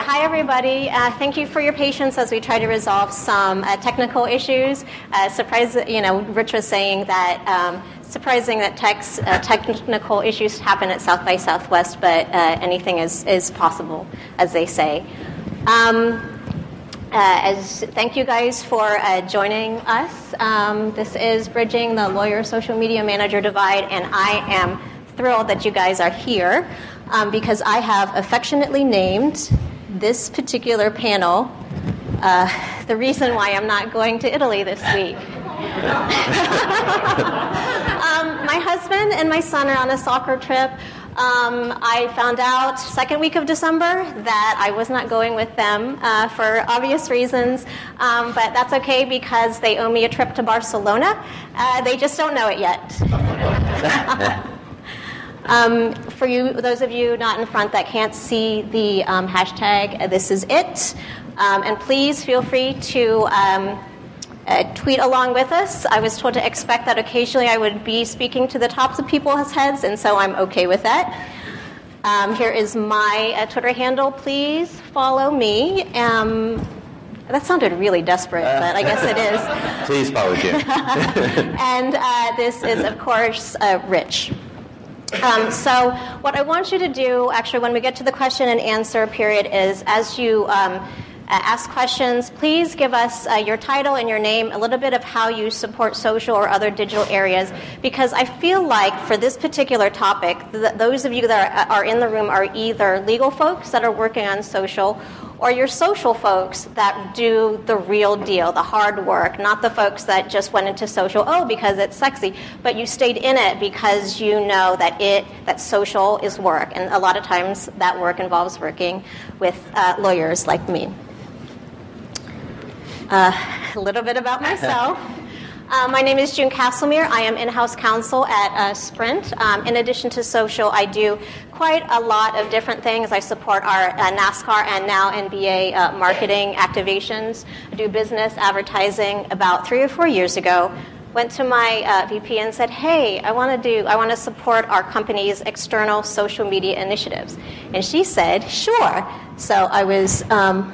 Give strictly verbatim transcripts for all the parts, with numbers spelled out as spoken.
hi, everybody. Uh, thank you for your patience as we try to resolve some uh, technical issues. Uh, surprise, you know, Rich was saying that um, surprising that techs, uh, technical issues happen at South by Southwest, but uh, anything is, is possible, as they say. Um, Uh, as thank you guys for uh, joining us. Um, this is Bridging the Lawyer Social Media Manager Divide, and I am thrilled that you guys are here um, because I have affectionately named this particular panel uh, the reason why I'm not going to Italy this week. um, my husband and my son are on a soccer trip. Um, I found out second week of December that I was not going with them uh, for obvious reasons, um, but that's okay because they owe me a trip to Barcelona. Uh, they just don't know it yet. um, for you, those of you not in front that can't see the um, hashtag, uh, this is it. Um, and please feel free to um, Uh, tweet along with us. I was told to expect that occasionally I would be speaking to the tops of people's heads, and so I'm okay with that. Um, here is my uh, Twitter handle. Please follow me. Um, that sounded really desperate, but I guess it is. Please follow Jim. And uh, this is, of course, uh, Rich. Um, so what I want you to do, actually, when we get to the question and answer period, is as you um, Uh, ask questions, please give us uh, your title and your name, a little bit of how you support social or other digital areas, because I feel like for this particular topic, th- those of you that are, are in the room are either legal folks that are working on social, or you're social folks that do the real deal, the hard work, not the folks that just went into social, oh, because it's sexy, but you stayed in it because you know that it that social is work, and a lot of times that work involves working with uh, lawyers like me. Uh, a little bit about myself. Uh, my name is June Castlemere. I am in-house counsel at uh, Sprint. Um, in addition to social, I do quite a lot of different things. I support our uh, NASCAR and now N B A uh, marketing activations. I do business advertising. About three or four years ago, went to my uh, V P and said, "Hey, I want to do. I want to support our company's external social media initiatives." And she said, "Sure." So I was. Um,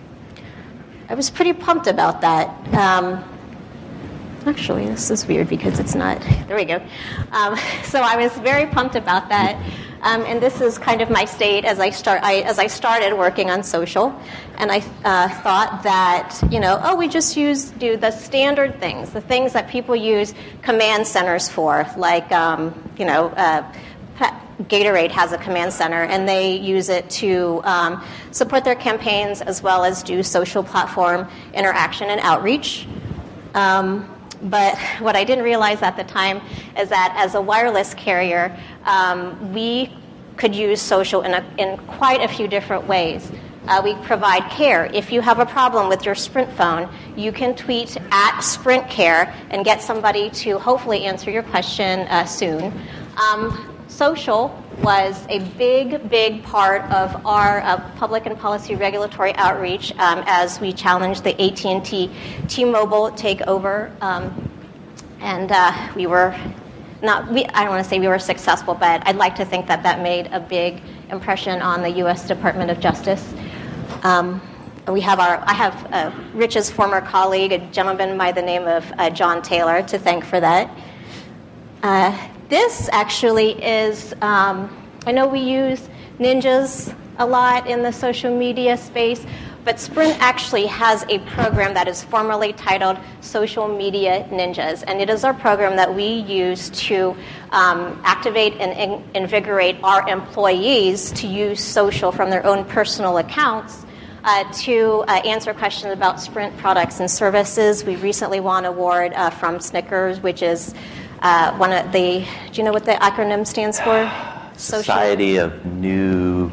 I was pretty pumped about that. Um, actually, this is weird because it's not. There we go. Um, so I was very pumped about that, um, and this is kind of my state as I start. I, as I started working on social, and I uh, thought that you know, oh, we just use do the standard things, the things that people use command centers for, like um, you know. Uh, Gatorade has a command center, and they use it to um, support their campaigns as well as do social platform interaction and outreach. Um, but what I didn't realize at the time is that as a wireless carrier, um, we could use social in, a, in quite a few different ways. Uh, we provide care. If you have a problem with your Sprint phone, you can tweet at Sprint Care and get somebody to hopefully answer your question uh, soon. Um, Social was a big, big part of our uh, public and policy regulatory outreach um, as we challenged the A T and T T-Mobile takeover. Um, and uh, we were not, we, I don't want to say we were successful, but I'd like to think that that made a big impression on the U S Department of Justice. Um, we have our, I have uh, Rich's former colleague, a gentleman by the name of uh, John Taylor, to thank for that. Uh, This actually is, um, I know we use ninjas a lot in the social media space, but Sprint actually has a program that is formally titled Social Media Ninjas, and it is our program that we use to um, activate and in- invigorate our employees to use social from their own personal accounts uh, to uh, answer questions about Sprint products and services. We recently won an award uh, from Snickers, which is Uh, one of the, do you know what the acronym stands for? Social? Society of New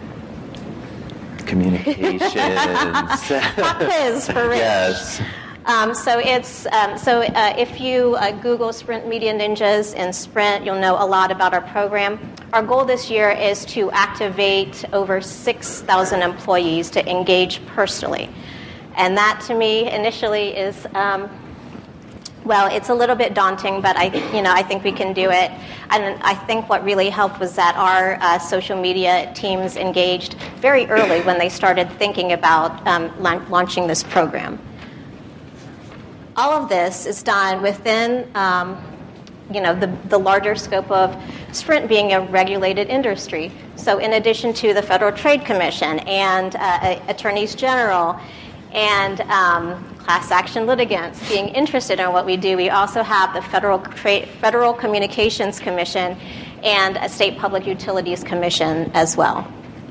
Communications. Pop quiz for Rich. Yes. Um, so it's um, so uh, if you uh, Google Sprint Media Ninjas and Sprint, you'll know a lot about our program. Our goal this year is to activate over six thousand employees to engage personally, and that to me initially is. Um, Well, it's a little bit daunting, but I, you know, I think we can do it. And I think what really helped was that our uh, social media teams engaged very early when they started thinking about um, la- launching this program. All of this is done within, um, you know, the, the larger scope of Sprint being a regulated industry. So, in addition to the Federal Trade Commission and uh, attorneys general and um, class action litigants being interested in what we do, we also have the Federal Tra- Federal Communications Commission and a State Public Utilities Commission as well.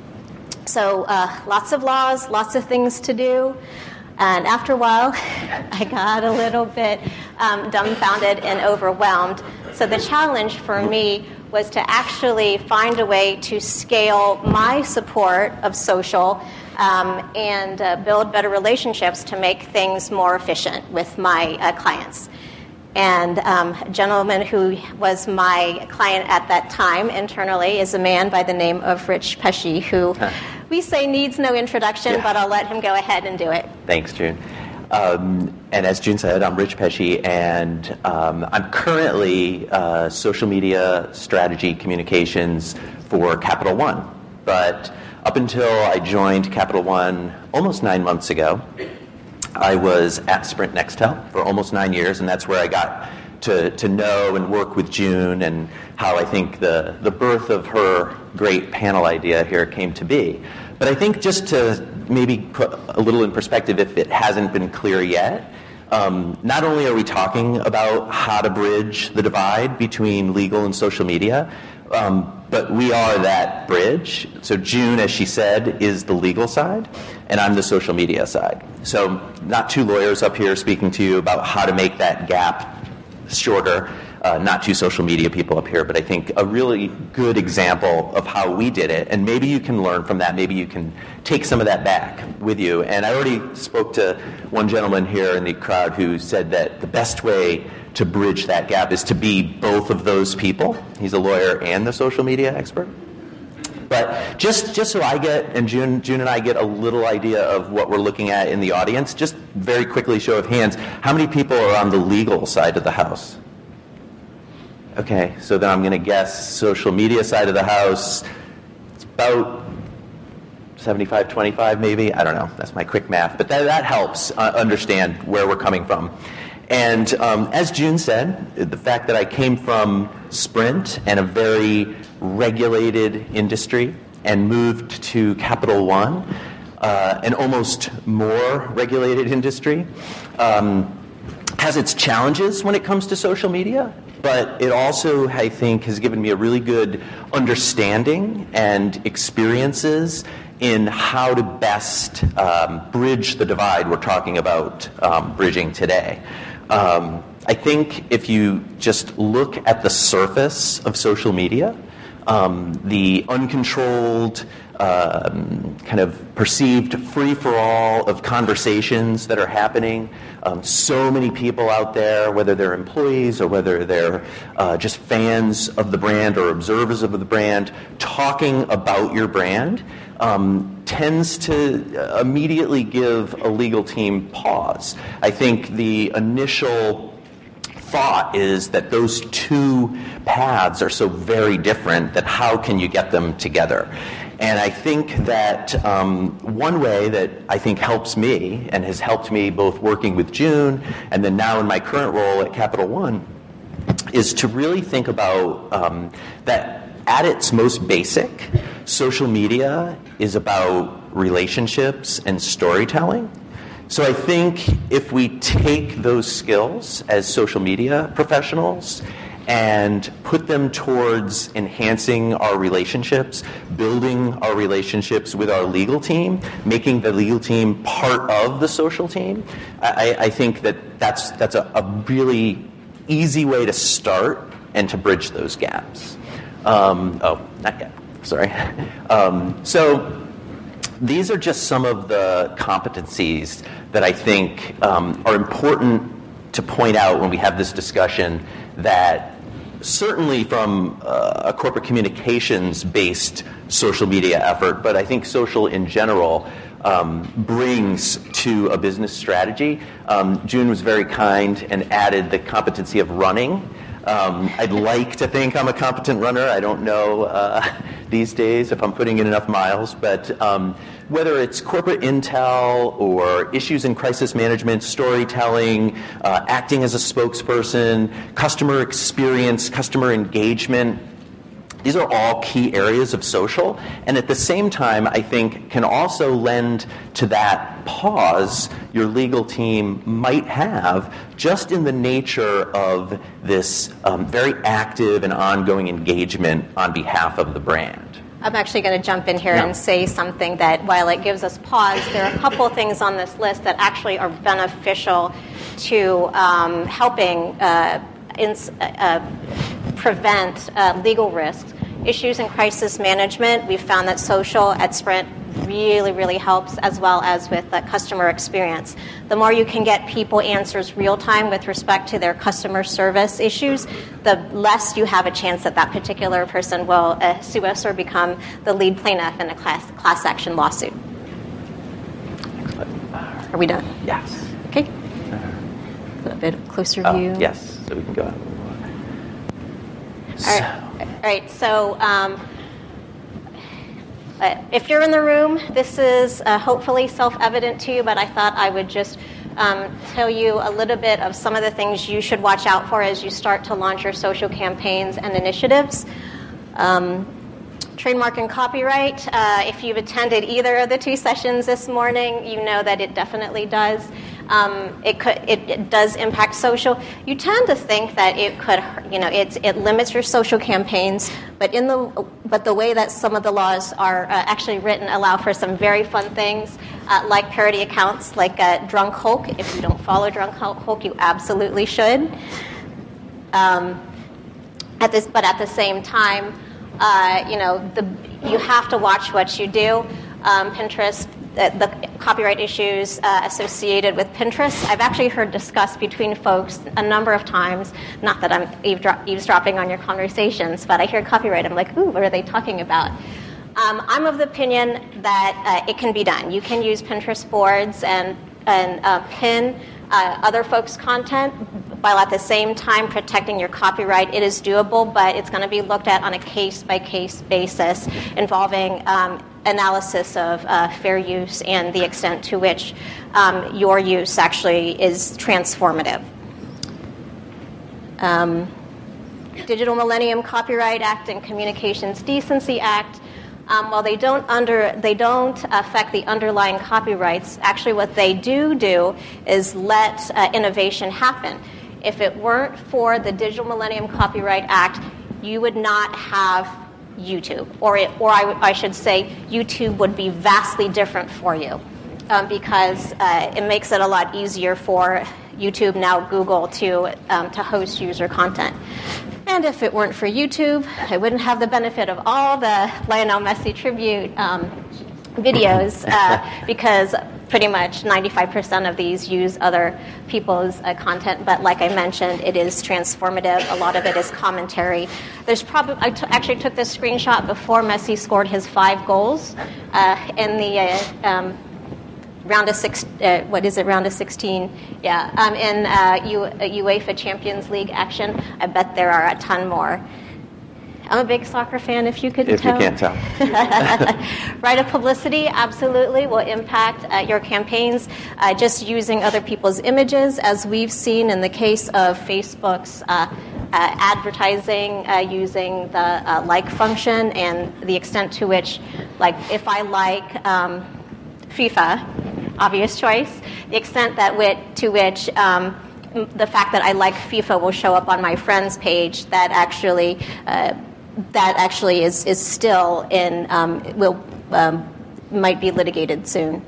So uh, lots of laws, lots of things to do. And after a while, I got a little bit um, dumbfounded and overwhelmed. So the challenge for me was to actually find a way to scale my support of social um, and uh, build better relationships to make things more efficient with my uh, clients. And um, a gentleman who was my client at that time internally is a man by the name of Rich Pesci, who huh. we say needs no introduction, yeah. but I'll let him go ahead and do it. Thanks, June. Um, and as June said, I'm Rich Pesci, and um, I'm currently uh, social media strategy communications for Capital One. But up until I joined Capital One almost nine months ago, I was at Sprint Nextel for almost nine years, and that's where I got to, to know and work with June and how I think the, the birth of her great panel idea here came to be. But I think just to maybe put a little in perspective, if it hasn't been clear yet, um, not only are we talking about how to bridge the divide between legal and social media, um, but we are that bridge. So June, as she said, is the legal side, and I'm the social media side. So not two lawyers up here speaking to you about how to make that gap shorter, uh, not two social media people up here, but I think a really good example of how we did it, and maybe you can learn from that, maybe you can take some of that back with you. And I already spoke to one gentleman here in the crowd who said that the best way to bridge that gap is to be both of those people. He's a lawyer and the social media expert. But just, just so I get, and June, June and I get a little idea of what we're looking at in the audience, just very quickly, show of hands, how many people are on the legal side of the house? Okay, so then I'm going to guess social media side of the house, it's about seventy-five twenty-five maybe. I don't know. That's my quick math. But that, that helps uh, understand where we're coming from. And um, as June said, the fact that I came from Sprint and a very regulated industry and moved to Capital One, uh, an almost more regulated industry, um, has its challenges when it comes to social media. But it also, I think, has given me a really good understanding and experiences in how to best um, bridge the divide we're talking about um, bridging today. Um, I think if you just look at the surface of social media, um, the uncontrolled, um, kind of perceived free-for-all of conversations that are happening, um, so many people out there, whether they're employees or whether they're uh, just fans of the brand or observers of the brand, talking about your brand, um, tends to immediately give a legal team pause. I think the initial thought is that those two paths are so very different that how can you get them together? And I think that um, one way that I think helps me and has helped me both working with June and then now in my current role at Capital One is to really think about um, that at its most basic, social media is about relationships and storytelling. So I think if we take those skills as social media professionals and put them towards enhancing our relationships, building our relationships with our legal team, making the legal team part of the social team, I, I think that that's, that's a, a really easy way to start and to bridge those gaps. Um, oh, not yet. Sorry. Um, so these are just some of the competencies that I think um, are important to point out when we have this discussion that certainly from uh, a corporate communications-based social media effort, but I think social in general um, brings to a business strategy. Um, June was very kind and added the competency of running. Um, I'd like to think I'm a competent runner. I don't know uh, these days if I'm putting in enough miles, but um, whether it's corporate intel or issues in crisis management, storytelling, uh, acting as a spokesperson, customer experience, customer engagement, these are all key areas of social, and at the same time, I think, can also lend to that pause your legal team might have just in the nature of this um, very active and ongoing engagement on behalf of the brand. I'm actually going to jump in here Yeah. and say something that, while it gives us pause, there are a couple of things on this list that actually are beneficial to um, helping uh, ins- uh, prevent uh, legal risks. Issues in crisis management, we've found that social at Sprint really, really helps, as well as with the customer experience. The more you can get people answers real time with respect to their customer service issues, the less you have a chance that that particular person will uh, sue us or become the lead plaintiff in a class, class action lawsuit. Are we done? Yes. Okay. A little bit closer Oh, view. yes, so we can go. All right. All right. So, um, uh, if you're in the room, this is uh, hopefully self-evident to you, but I thought I would just um, tell you a little bit of some of the things you should watch out for as you start to launch your social campaigns and initiatives. Um, trademark and copyright. Uh, if you've attended either of the two sessions this morning, you know that it definitely does. Um, it could, it, it does impact social. You tend to think that it could, you know, it it limits your social campaigns, but in the but the way that some of the laws are uh, actually written allow for some very fun things, uh, like parody accounts, like uh, Drunk Hulk. If you don't follow Drunk Hulk, you absolutely should. Um, at this, but at the same time, uh, you know, the you have to watch what you do. Um, Pinterest. The, the copyright issues uh, associated with Pinterest, I've actually heard discussed between folks a number of times. Not that I'm eavesdrop, eavesdropping on your conversations, but I hear copyright. I'm like, ooh, what are they talking about? Um, I'm of the opinion that uh, it can be done. You can use Pinterest boards and, and uh, pin uh, other folks' content, while at the same time protecting your copyright. It is doable, but it's going to be looked at on a case-by-case basis involving um, analysis of uh, fair use and the extent to which um, your use actually is transformative. Um, Digital Millennium Copyright Act and Communications Decency Act, um, while they don't under they don't affect the underlying copyrights, actually what they do do is let uh, innovation happen. If it weren't for the Digital Millennium Copyright Act, you would not have YouTube, or it, or I, w- I should say, YouTube would be vastly different for you, um, because uh, it makes it a lot easier for YouTube, now Google, to um, to host user content. And if it weren't for YouTube, I wouldn't have the benefit of all the Lionel Messi tribute um, videos, uh, because pretty much ninety-five percent of these use other people's uh, content, but like I mentioned, it is transformative. A lot of it is commentary. There's probably I t- actually took this screenshot before Messi scored his five goals uh, in the uh, um, round of six. Uh, what is it? Round of sixteen? Yeah, um, in uh, U- uh, UEFA Champions League action. I bet there are a ton more. I'm a big soccer fan, if you couldn't if tell. If you can't tell. Right of publicity absolutely will impact uh, your campaigns. Uh, just using other people's images, as we've seen in the case of Facebook's uh, uh, advertising uh, using the uh, like function, and the extent to which, like, if I like um, FIFA, obvious choice, the extent that wit- to which um, the fact that I like FIFA will show up on my friend's page, that actually uh, that actually is, is still in um, will um, might be litigated soon.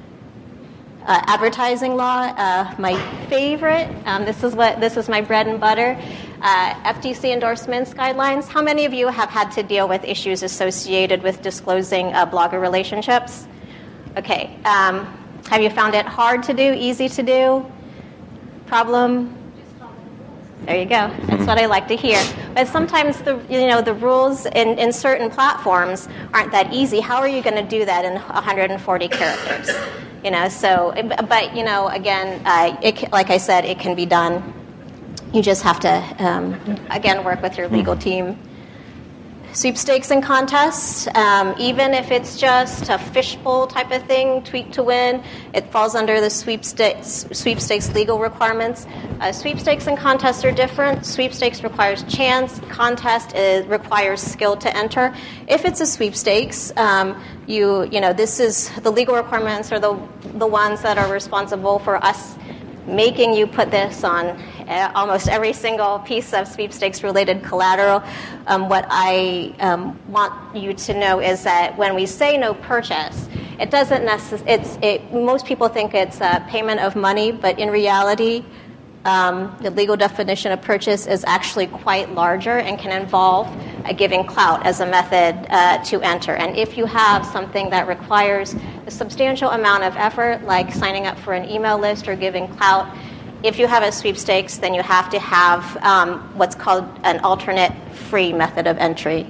Uh, advertising law, uh, my favorite. Um, this is what this is my bread and butter. Uh, F T C endorsements guidelines. How many of you have had to deal with issues associated with disclosing uh, blogger relationships? Okay. Um, have you found it hard to do, easy to do? Problem? There you go. That's what I like to hear. But sometimes the you know the rules in, in certain platforms aren't that easy. How are you going to do that in one hundred forty characters? You know, so but you know again, uh, it, like I said, it can be done. You just have to um, again work with your legal team. Sweepstakes and contests, um, even if it's just a fishbowl type of thing, tweet to win, it falls under the sweepstakes, sweepstakes legal requirements. Uh, sweepstakes and contests are different. Sweepstakes requires chance. Contest is, requires skill to enter. If it's a sweepstakes, um, you you know this is the legal requirements are the the ones that are responsible for us making you put this on uh, almost every single piece of sweepstakes-related collateral. Um, what I um, want you to know is that when we say no purchase, it doesn't necessarily. It's it. Most people think it's a payment of money, but in reality, um, the legal definition of purchase is actually quite larger and can involve uh, giving clout as a method uh, to enter. And if you have something that requires a substantial amount of effort, like signing up for an email list or giving clout, if you have a sweepstakes, then you have to have um, what's called an alternate free method of entry.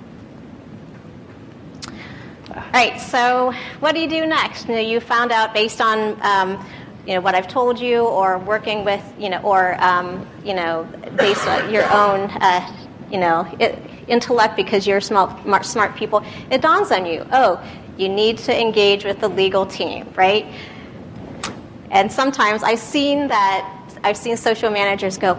All right, so what do you do next? You know, you found out based on um, you know what I've told you, or working with you know, or um, you know, based on your own uh, you know it, intellect, because you're smart, smart people. It dawns on you, oh, you need to engage with the legal team, right? And sometimes I've seen that I've seen social managers go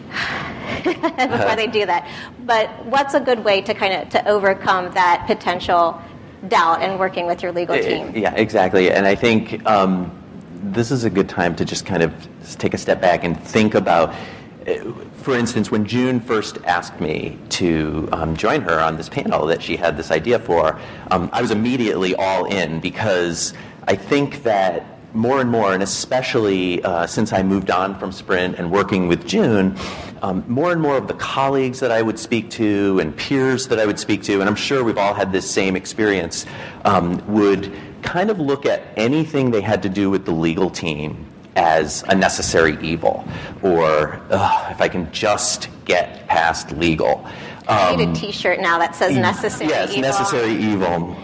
before they do that. But what's a good way to kind of to overcome that potential doubt in working with your legal team? Yeah, exactly. And I think um, this is a good time to just kind of take a step back and think about, for instance, when June first asked me to um, join her on this panel that she had this idea for, um, I was immediately all in, because I think that more and more, and especially uh, since I moved on from Sprint and working with June, um, more and more of the colleagues that I would speak to and peers that I would speak to, and I'm sure we've all had this same experience, um, would kind of look at anything they had to do with the legal team as a necessary evil, or if I can just get past legal. Um, I need a T-shirt now that says necessary yes, evil. Yes, necessary evil.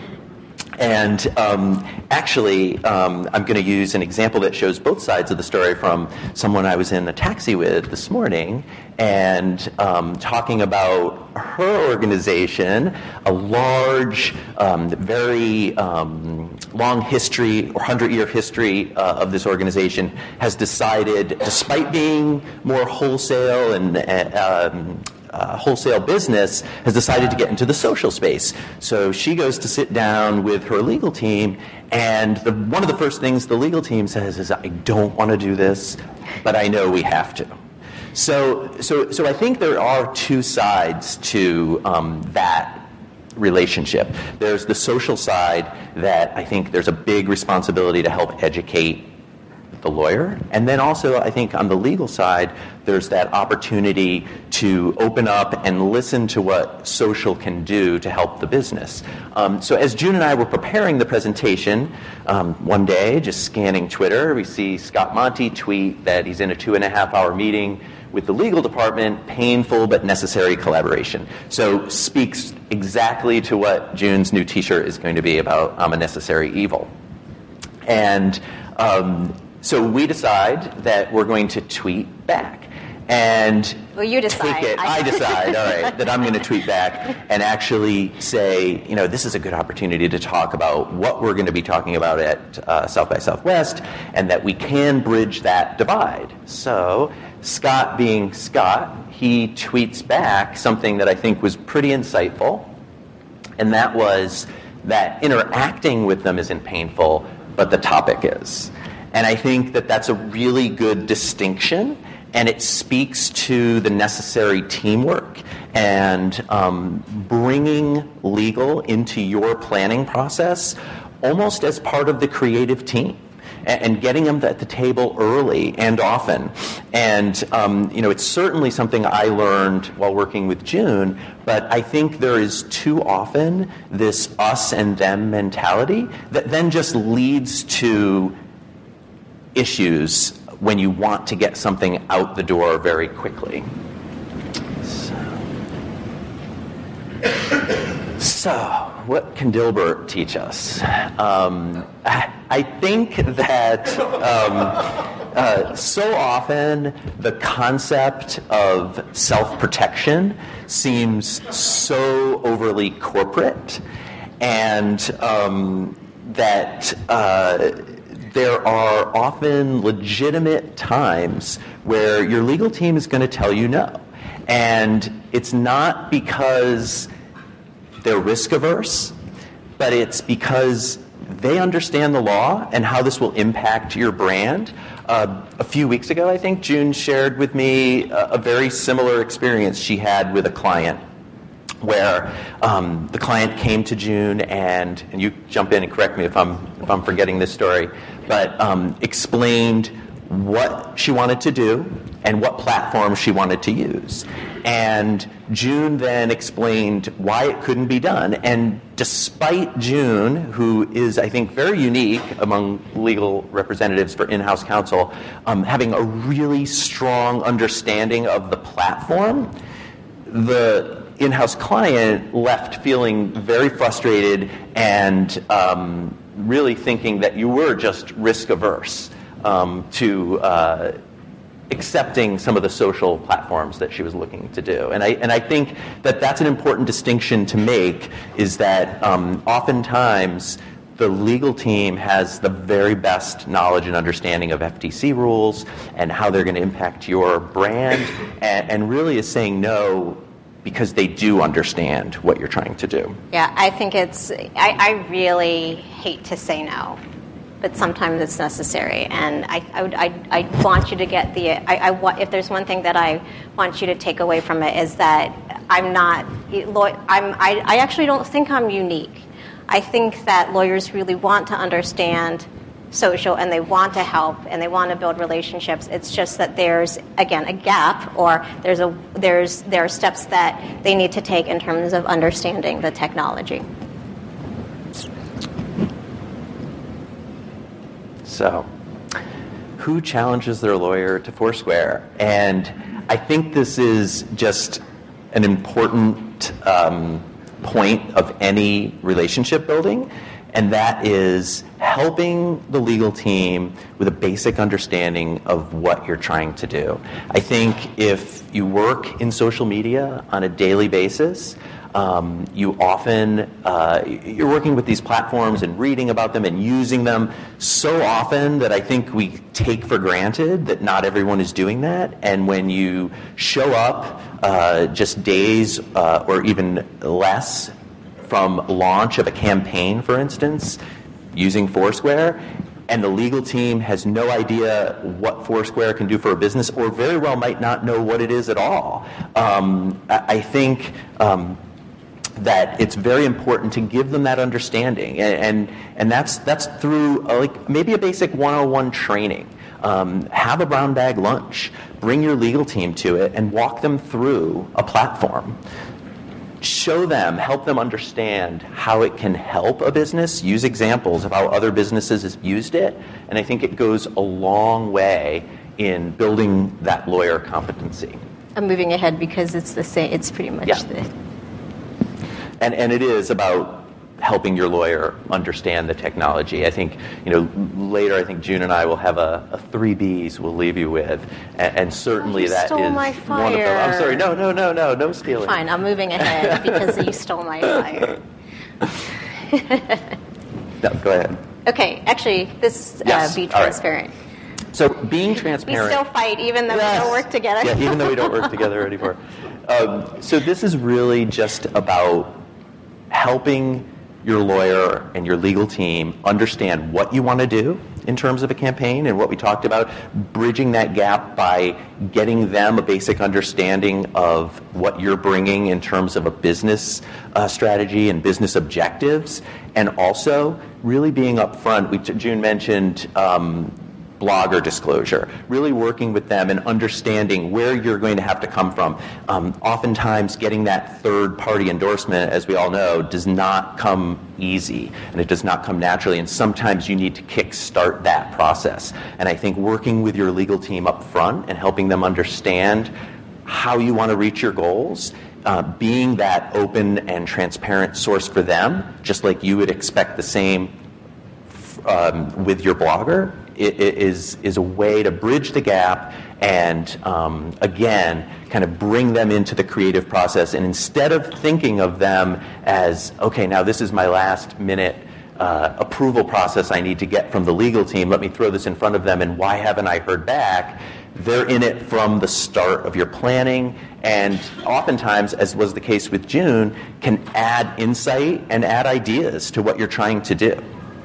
And um, actually, um, I'm going to use an example that shows both sides of the story from someone I was in a taxi with this morning, and um, talking about her organization, a large, um, very um, long history, or hundred-year history uh, of this organization, has decided, despite being more wholesale and uh, um, Uh, wholesale business, has decided to get into the social space. So she goes to sit down with her legal team, and the, one of the first things the legal team says is, I don't want to do this, but I know we have to. So, so, so I think there are two sides to um, that relationship. There's the social side that I think there's a big responsibility to help educate the lawyer. And then also, I think on the legal side, there's that opportunity to open up and listen to what social can do to help the business. Um, so as June and I were preparing the presentation, um, one day, just scanning Twitter, we see Scott Monty tweet that he's in a two and a half hour meeting with the legal department, painful but necessary collaboration. So speaks exactly to what June's new t-shirt is going to be about, I'm a necessary evil. And um, so we decide that we're going to tweet back. And well, you decide. Tweak it. I, I decide, all right, that I'm going to tweet back and actually say, you know, this is a good opportunity to talk about what we're going to be talking about at uh, South by Southwest, and that we can bridge that divide. So Scott, being Scott, he tweets back something that I think was pretty insightful, and that was that interacting with them isn't painful, but the topic is. And I think that that's a really good distinction, and it speaks to the necessary teamwork and um, bringing legal into your planning process almost as part of the creative team, and, and getting them at the table early and often. And um, you know, it's certainly something I learned while working with June, but I think there is too often this us and them mentality that then just leads to issues when you want to get something out the door very quickly. So, So, what can Dilbert teach us? Um, I think that um, uh, so often the concept of self-protection seems so overly corporate, and um, that uh, there are often legitimate times where your legal team is going to tell you no. And it's not because they're risk averse, but it's because they understand the law and how this will impact your brand. Uh, a few weeks ago, I think, June shared with me a, a very similar experience she had with a client where um, the client came to June and, and you jump in and correct me if I'm, if I'm forgetting this story, but um, explained what she wanted to do and what platform she wanted to use. And June then explained why it couldn't be done. And despite June, who is, I think, very unique among legal representatives for in-house counsel, um, having a really strong understanding of the platform, the in-house client left feeling very frustrated and um, really thinking that you were just risk-averse um, to uh, accepting some of the social platforms that she was looking to do. And I and I think that that's an important distinction to make, is that um, oftentimes the legal team has the very best knowledge and understanding of F T C rules and how they're going to impact your brand, and, and really is saying no because they do understand what you're trying to do. Yeah, I think it's, I, I really hate to say no, but sometimes it's necessary. And I, I, would, I, I want you to get the, I, I want, if there's one thing that I want you to take away from it, is that I'm not, I'm, I, I actually don't think I'm unique. I think that lawyers really want to understand social, and they want to help, and they want to build relationships. It's just that there's, again, a gap, or there's a there's there are steps that they need to take in terms of understanding the technology. So, who challenges their lawyer to Foursquare? And I think this is just an important um, point of any relationship building, and that is helping the legal team with a basic understanding of what you're trying to do. I think if you work in social media on a daily basis, um, you often, uh, you're working with these platforms and reading about them and using them so often that I think we take for granted that not everyone is doing that. And when you show up uh, just days uh, or even less from launch of a campaign, for instance, using Foursquare, and the legal team has no idea what Foursquare can do for a business, or very well might not know what it is at all. Um, I think um, that it's very important to give them that understanding, and and, and that's that's through a, like maybe a basic one oh one training. Um, have a brown bag lunch, bring your legal team to it, and walk them through a platform. Show them, help them understand how it can help a business, use examples of how other businesses have used it, and I think it goes a long way in building that lawyer competency. I'm moving ahead because it's the same, it's pretty much yeah. the... And, and it is about helping your lawyer understand the technology. I think, you know, later I think June and I will have a, a three B's we'll leave you with, and, and certainly oh, that stole is my one of them. I'm sorry, no, no, no, no, no stealing. Fine, I'm moving ahead because you stole my fire. No, go ahead. Okay, actually, this yes. uh, be All transparent. Right. So being transparent. We still fight even though yes. we don't work together. Yeah, even though we don't work together anymore. Um, so this is really just about helping your lawyer and your legal team understand what you want to do in terms of a campaign, and what we talked about, bridging that gap by getting them a basic understanding of what you're bringing in terms of a business uh, strategy and business objectives, and also really being upfront. We, June mentioned um, blogger disclosure, really working with them and understanding where you're going to have to come from. Um, oftentimes getting that third-party endorsement, as we all know, does not come easy, and it does not come naturally, and sometimes you need to kick-start that process. And I think working with your legal team up front and helping them understand how you want to reach your goals uh, being that open and transparent source for them, just like you would expect the same um, with your blogger, it, it is is a way to bridge the gap and, um, again, kind of bring them into the creative process. And instead of thinking of them as, okay, now this is my last minute uh, approval process I need to get from the legal team, let me throw this in front of them, and why haven't I heard back? They're in it from the start of your planning, and oftentimes, as was the case with June, can add insight and add ideas to what you're trying to do.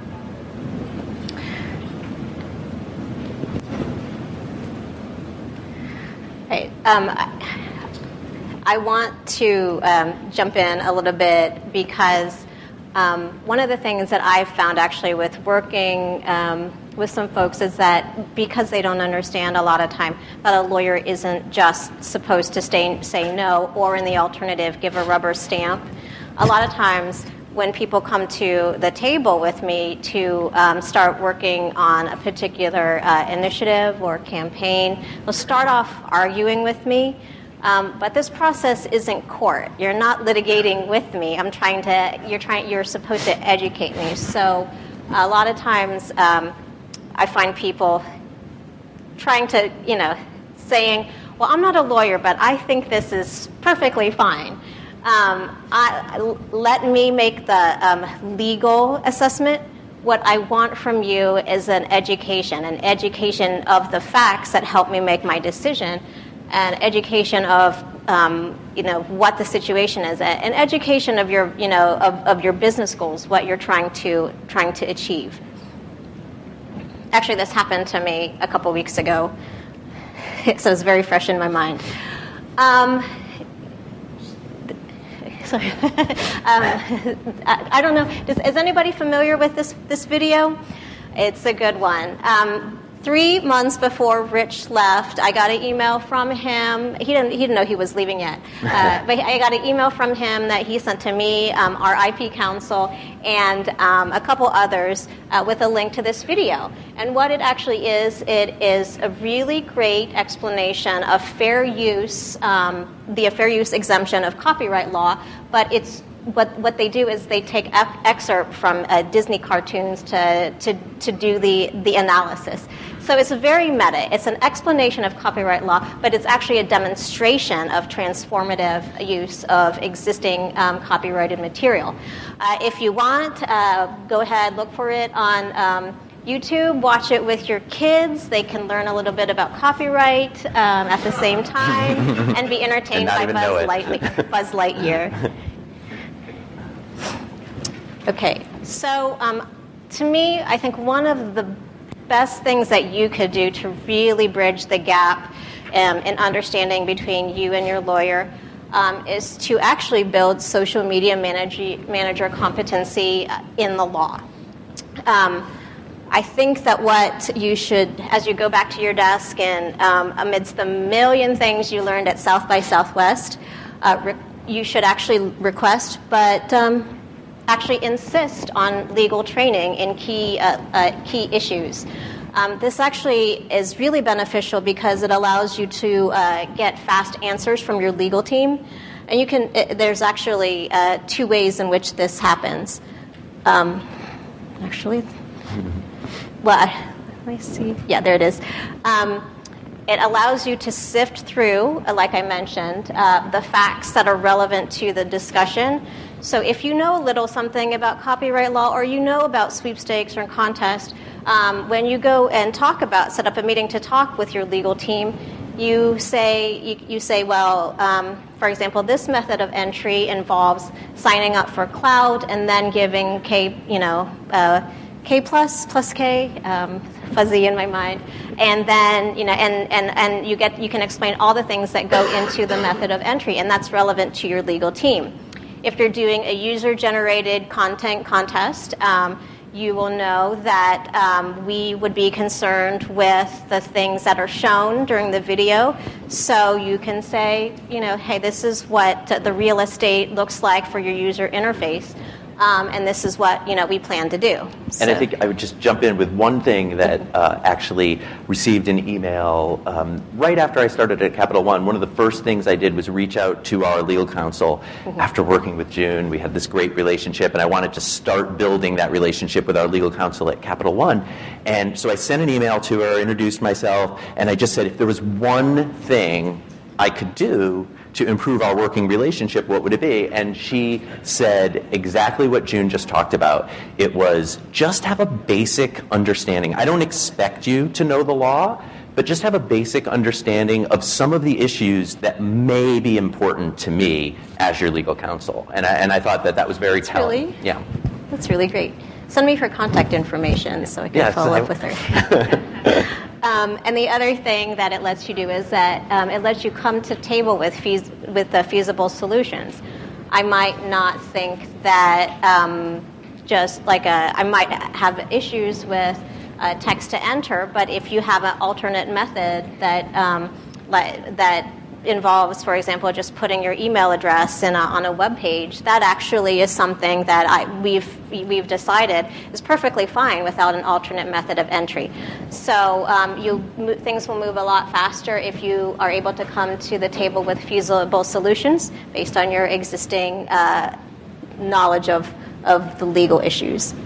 Right. Um, I, I want to um, jump in a little bit because um, one of the things that I've found actually with working um, with some folks is that because they don't understand a lot of time that a lawyer isn't just supposed to stay, say no, or in the alternative, give a rubber stamp. A lot of times when people come to the table with me to um, start working on a particular uh, initiative or campaign, they'll start off arguing with me. Um, but this process isn't court. You're not litigating with me. I'm trying to. You're trying. You're supposed to educate me. So, a lot of times, um, I find people trying to, you know, saying, "Well, I'm not a lawyer, but I think this is perfectly fine." Um, I, let me make the um, legal assessment. What I want from you is an education, an education of the facts that help me make my decision, an education of um, you know what the situation is, an education of your you know of, of your business goals, what you're trying to trying to achieve. Actually, this happened to me a couple weeks ago, so it's very fresh in my mind. Um, Sorry. um, I, I don't know. Does, is anybody familiar with this this video? It's a good one. Um, three months before Rich left, I got an email from him. He didn't he didn't know he was leaving yet, uh, but I got an email from him that he sent to me, um, our I P counsel, and um, a couple others uh, with a link to this video. And what it actually is, it is a really great explanation of fair use, um, the fair use exemption of copyright law, but it's what what they do is they take ep- excerpt from uh, Disney cartoons to, to to do the the analysis. So it's very meta. It's an explanation of copyright law, but it's actually a demonstration of transformative use of existing um, copyrighted material. Uh, if you want, uh, go ahead, look for it on um, YouTube, watch it with your kids. They can learn a little bit about copyright um, at the same time and be entertained and by Buzz, Light- Buzz Lightyear. Okay, so um, to me, I think one of the best things that you could do to really bridge the gap um, in understanding between you and your lawyer um, is to actually build social media manager, manager competency in the law. Um, I think that what you should, as you go back to your desk and um, amidst the million things you learned at South by Southwest, uh, re- you should actually request, but um, actually insist on legal training in key uh, uh, key issues. Um, this actually is really beneficial because it allows you to uh, get fast answers from your legal team, and you can. It, there's actually uh, two ways in which this happens. Um, actually, well, let me see. Yeah, there it is. Um, It allows you to sift through, like I mentioned, uh, the facts that are relevant to the discussion. So if you know a little something about copyright law or you know about sweepstakes or contest, um, when you go and talk about, set up a meeting to talk with your legal team, you say, you, you say, well, um, for example, this method of entry involves signing up for cloud and then giving K, you know, uh, K plus, plus K, um, fuzzy in my mind, and then you know, and, and, and you get you can explain all the things that go into the method of entry, and that's relevant to your legal team. If you're doing a user-generated content contest, um, you will know that um, we would be concerned with the things that are shown during the video. So you can say, you know, hey, this is what the real estate looks like for your user interface. um, and this is what, you know, we plan to do. So. And I think I would just jump in with one thing that uh, actually received an email um, right after I started at Capital One. One of the first things I did was reach out to our legal counsel. Mm-hmm. After working with June. We had this great relationship, and I wanted to start building that relationship with our legal counsel at Capital One. And so I sent an email to her, introduced myself, and I just said, if there was one thing I could do to improve our working relationship, what would it be? And she said exactly what June just talked about. It was just have a basic understanding. I don't expect you to know the law, but just have a basic understanding of some of the issues that may be important to me as your legal counsel. And I, and I thought that that was very telling. Really? Yeah. That's really great. Send me her contact information so I can yes, follow I, up with her. Um, and the other thing that it lets you do is that um, it lets you come to table with fees- with the feasible solutions. I might not think that um, just like a, I might have issues with uh, text to enter, but if you have an alternate method that um, like, that involves, for example, just putting your email address in a, on a web page, that actually is something that I, we've we've decided is perfectly fine without an alternate method of entry. So um, you things will move a lot faster if you are able to come to the table with feasible solutions based on your existing uh, knowledge of, of the legal issues.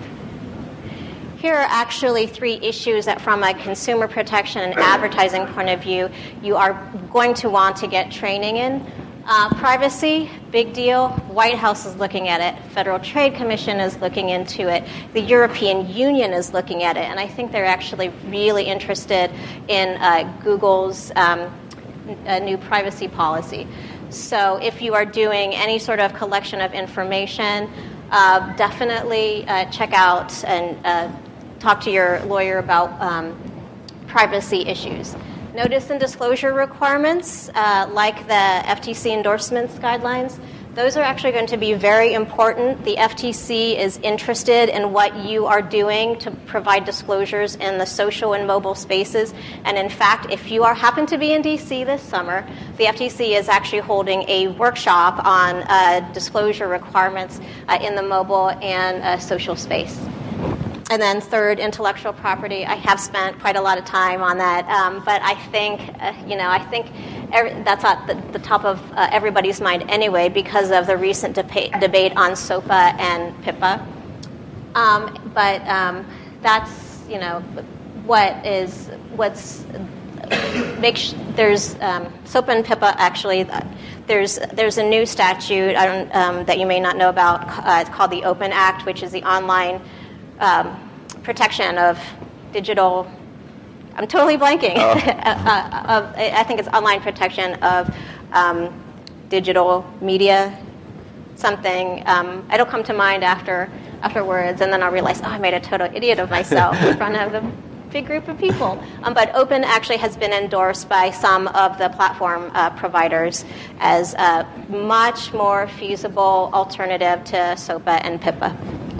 Here are actually three issues that from a consumer protection and advertising point of view, you are going to want to get training in. Uh, privacy, big deal. White House is looking at it. Federal Trade Commission is looking into it. The European Union is looking at it. And I think they're actually really interested in uh, Google's um, uh, new privacy policy. So if you are doing any sort of collection of information, uh, definitely uh, check out and uh, talk to your lawyer about um, privacy issues. Notice and disclosure requirements, uh, like the F T C endorsements guidelines, those are actually going to be very important. The F T C is interested in what you are doing to provide disclosures in the social and mobile spaces. And in fact, if you are happen to be in D C this summer, the F T C is actually holding a workshop on uh, disclosure requirements uh, in the mobile and uh, social space. And then third, intellectual property. I have spent quite a lot of time on that, um, but I think, uh, you know, I think every, that's at the, the top of uh, everybody's mind anyway because of the recent deba- debate on SOPA and PIPA. Um, but um, that's, you know, what is what's make sh- there's um, SOPA and PIPA actually. Uh, There's there's a new statute I don't, um, that you may not know about. Uh, it's called the OPEN Act, which is the online Um, protection of digital. I'm totally blanking. Oh. uh, of, I think it's online protection of um, digital media. Something um, it'll come to mind after afterwards, and then I'll realize, oh, I made a total idiot of myself in front of a big group of people. Um, but OPEN actually has been endorsed by some of the platform uh, providers as a much more feasible alternative to SOPA and PIPA.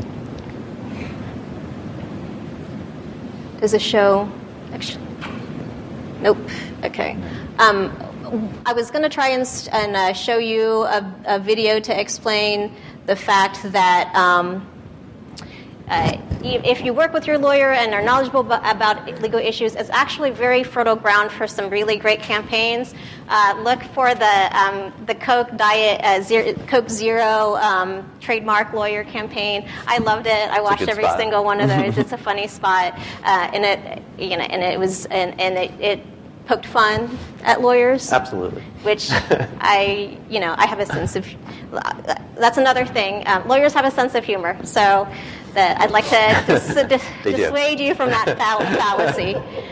Does it show? Actually, nope. Okay. Um, I was going to try and, and uh, show you a, a video to explain the fact that um, uh, if you work with your lawyer and are knowledgeable about legal issues, it's actually very fertile ground for some really great campaigns. Uh, look for the um, the Coke Diet uh, Zero, Coke Zero um, trademark lawyer campaign. I loved it. I watched every spot. single one of those. It's a funny spot, uh, and it you know, and it was and, and it, it poked fun at lawyers. Absolutely. Which I you know I have a sense of. That's another thing. Um, lawyers have a sense of humor, so. That I'd like to dis- dis- dissuade you from that fall- fallacy.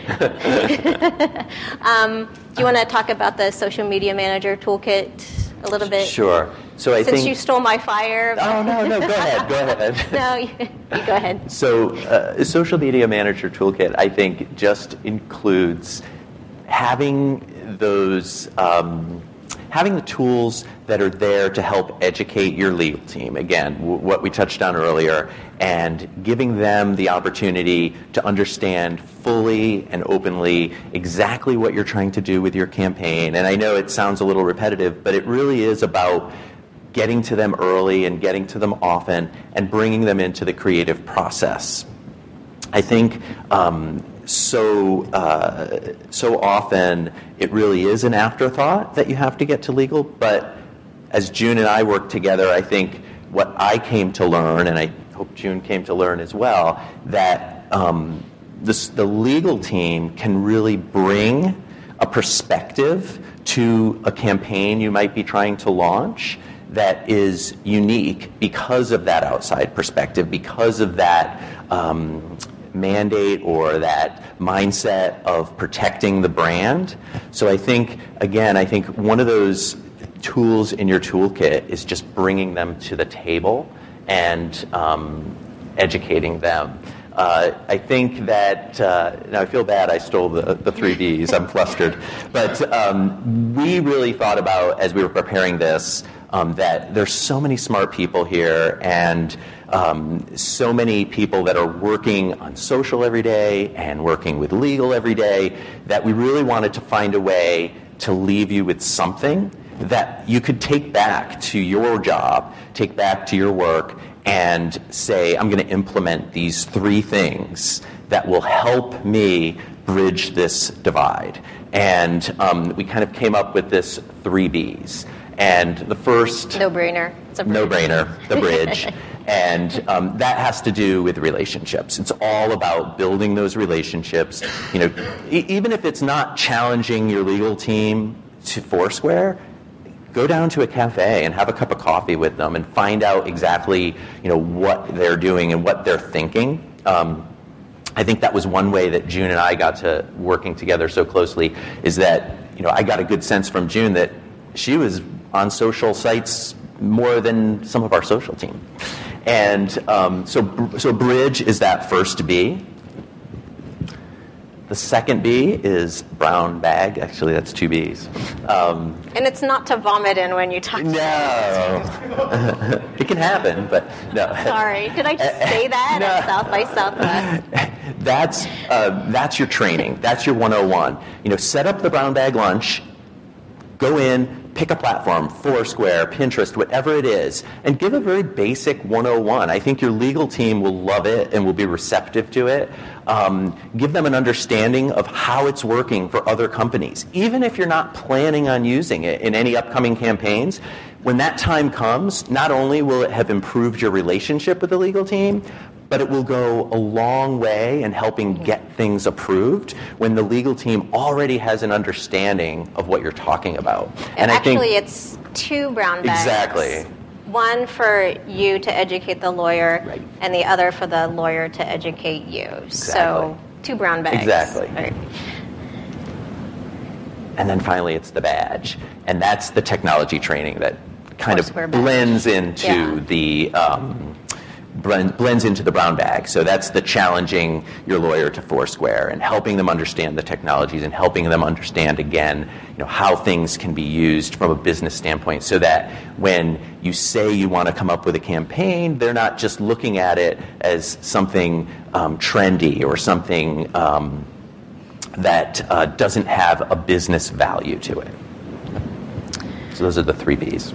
um, do you want to talk about the social media manager toolkit a little bit? Sure. So I Since think, you stole my fire. Oh no, no, go ahead, go ahead. no, you, you go ahead. So, uh, social media manager toolkit, I think, just includes having those. Um, Having the tools that are there to help educate your legal team, again, w- what we touched on earlier, and giving them the opportunity to understand fully and openly exactly what you're trying to do with your campaign. And I know it sounds a little repetitive, but it really is about getting to them early and getting to them often and bringing them into the creative process. I think um, so uh, so often it really is an afterthought that you have to get to legal, but as June and I work together, I think what I came to learn, and I hope June came to learn as well, that um, this, the legal team can really bring a perspective to a campaign you might be trying to launch that is unique because of that outside perspective, because of that um, mandate or that mindset of protecting the brand. So I think, again, I think one of those tools in your toolkit is just bringing them to the table and um, educating them. Uh, I think that, uh, now I feel bad I stole the, the three Ds, I'm flustered, but um, we really thought about, as we were preparing this, um, that there's so many smart people here and um, so many people that are working on social every day and working with legal every day, that we really wanted to find a way to leave you with something that you could take back to your job, take back to your work, and say, I'm going to implement these three things that will help me bridge this divide. And um, we kind of came up with this three B's. And the first... No-brainer. It's a bridge. No-brainer, the bridge. And um, that has to do with relationships. It's all about building those relationships. You know, e- even if it's not challenging your legal team to Foursquare, go down to a cafe and have a cup of coffee with them and find out exactly, you know, what they're doing and what they're thinking. Um, I think that was one way that June and I got to working together so closely, is that, you know, I got a good sense from June that she was on social sites more than some of our social team. And um, so, so bridge is that first B. The second B is brown bag. Actually, that's two B's. Um, and it's not to vomit in when you talk. No. It can happen, but no. Sorry. Did I just say that no. at South by Southwest? That's, uh, that's your training. That's your one oh one. You know, set up the brown bag lunch, go in, pick a platform, Foursquare, Pinterest, whatever it is, and give a very basic one oh one. I think your legal team will love it and will be receptive to it. Um, give them an understanding of how it's working for other companies. Even if you're not planning on using it in any upcoming campaigns, when that time comes, not only will it have improved your relationship with the legal team, but it will go a long way in helping get things approved when the legal team already has an understanding of what you're talking about. And, and actually, I think, it's two brown bags. Exactly. One for you to educate the lawyer, right, and the other for the lawyer to educate you. Exactly. So two brown bags. Exactly. Right. And then finally, it's the badge. And that's the technology training that kind Foursquare of badge. blends into yeah. the... Um, blends into the brown bag. So that's the challenging your lawyer to Foursquare and helping them understand the technologies and helping them understand, again, you know, how things can be used from a business standpoint, so that when you say you want to come up with a campaign, they're not just looking at it as something um, trendy or something um, that uh, doesn't have a business value to it. So those are the three B's.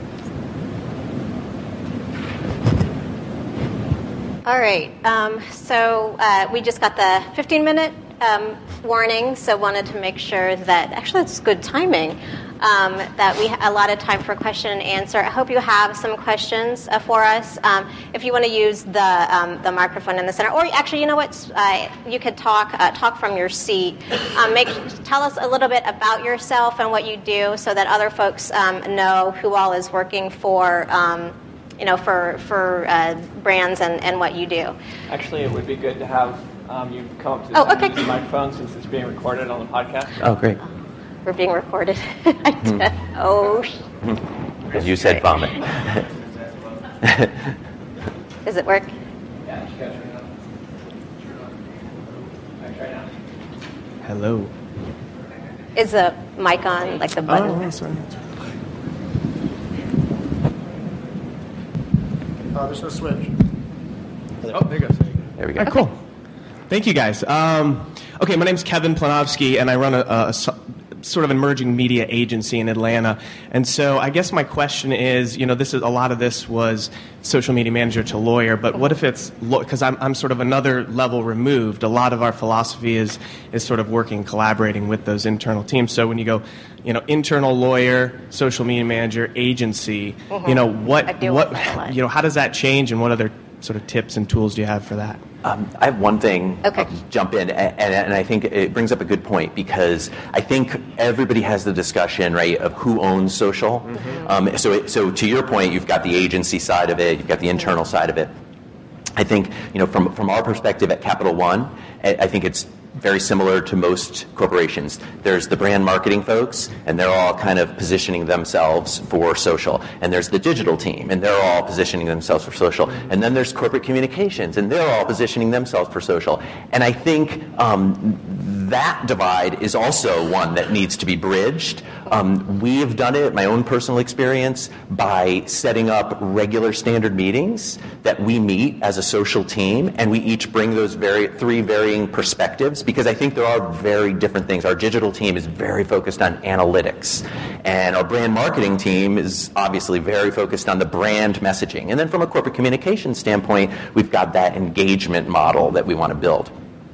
All right, um, so uh, we just got the fifteen-minute um, warning, so wanted to make sure that, actually that's good timing, um, that we have a lot of time for question and answer. I hope you have some questions uh, for us. Um, if you want to use the um, the microphone in the center, or actually, you know what, uh, you could talk uh, talk from your seat. Um, make tell us a little bit about yourself and what you do, so that other folks um, know who all is working for. Um, you know, for, for uh, brands and, and what you do. Actually, it would be good to have um, you come up to the, oh, okay. use the microphone, since it's being recorded on the podcast. Oh, great. Oh, we're being recorded. mm. Oh. As you said, vomit. Does it work? Yeah, you guys turn it on. All right, try now. Hello. Is the mic on, like the button? Oh, sorry. Uh, there's no switch. Oh, there you go. There we go. All right, cool. Thank you, guys. Um, okay, my name's Kevin Planovsky, and I run a, a, sort of emerging media agency in Atlanta. And so I guess my question is, you know, this is a lot of this was social media manager to lawyer, but what if it's, because I'm, I'm sort of another level removed. A lot of our philosophy is is sort of working, collaborating with those internal teams. So when you go, you know, internal lawyer, social media manager, agency, mm-hmm. you know, what, what, you know, how does that change, and what other sort of tips and tools do you have for that? Um, I have one thing. Okay. I'll just jump in, and, and, and I think it brings up a good point, because I think everybody has the discussion, right, of who owns social. Mm-hmm. Um, so, it, so to your point, you've got the agency side of it, you've got the internal side of it. I think, you know, from from our perspective at Capital One, I, I think it's very similar to most corporations. There's the brand marketing folks, and they're all kind of positioning themselves for social. And there's the digital team, and they're all positioning themselves for social. And then there's corporate communications, and they're all positioning themselves for social. And I think um, that divide is also one that needs to be bridged. Um, we have done it, my own personal experience, by setting up regular standard meetings that we meet as a social team, and we each bring those very three varying perspectives, because I think there are very different things. Our digital team is very focused on analytics, and our brand marketing team is obviously very focused on the brand messaging. And then from a corporate communication standpoint, we've got that engagement model that we want to build.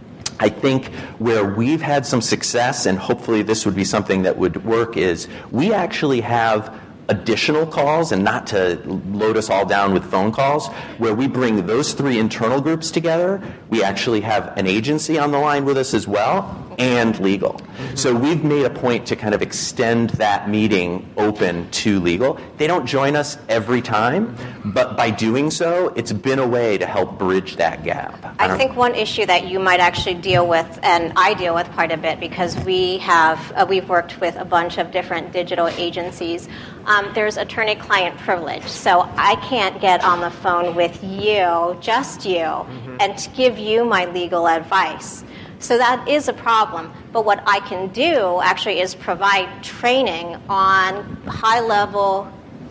I think where we've had some success, and hopefully this would be something that would work, is we actually have additional calls, and not to load us all down with phone calls, where we bring those three internal groups together. We actually have an agency on the line with us as well, and legal. Mm-hmm. So we've made a point to kind of extend that meeting open to legal. They don't join us every time, but by doing so, it's been a way to help bridge that gap. I, I think one issue that you might actually deal with, and I deal with quite a bit, because we have uh, we've worked with a bunch of different digital agencies. Um, there's attorney-client privilege, so I can't get on the phone with you, just you, mm-hmm. and to give you my legal advice. So that is a problem. But what I can do actually is provide training on high-level